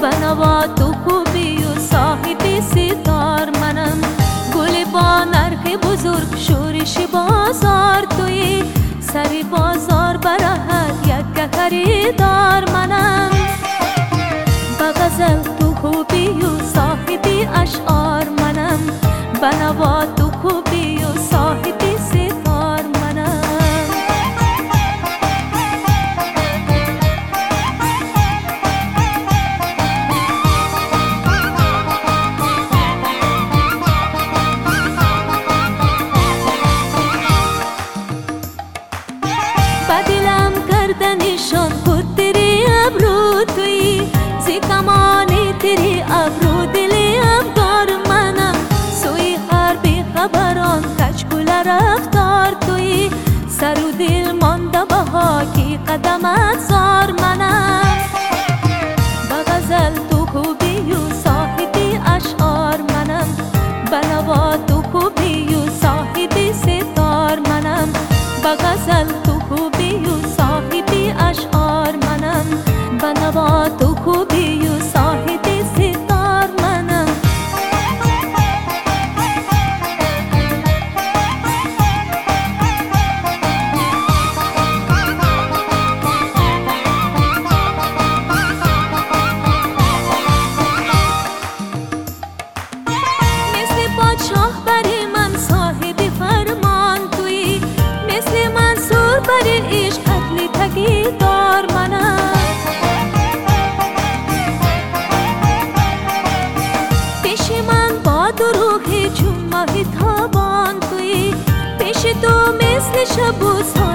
بنوا تو خوبی و صاحبی ستار منم، گل با نرخ بزرگ شورش بازار توی، سری بازار برهد یک خریدار منم. با غزل تو خوبی و صاحبی اشعار منم، بنوا تو خوبی و صاحبی ستار منم. بدلم کردنشان خود تری ابرو توی، زی کمانی تری ابرو دلی ابدار منم، سوی هر بی خبران کچکول رفتار توی، سر و دل مانده بها کی قدمت زار منم. با غزل تو خوبی و صاحبی اشعار منم، بنوا تو خوبی و صاحبی ستار منم. با غزل تو خوبی و صاحبی اشعار منم، بنوا تو خوبی و صاحبی ستار منم. مثل پادشاه بری من صاحب فرمان توی، مثل منصور بری عشق قتل تگی دار منم. پیش من با دروغی چون ماه تابان توی، پیش تو مثل شب و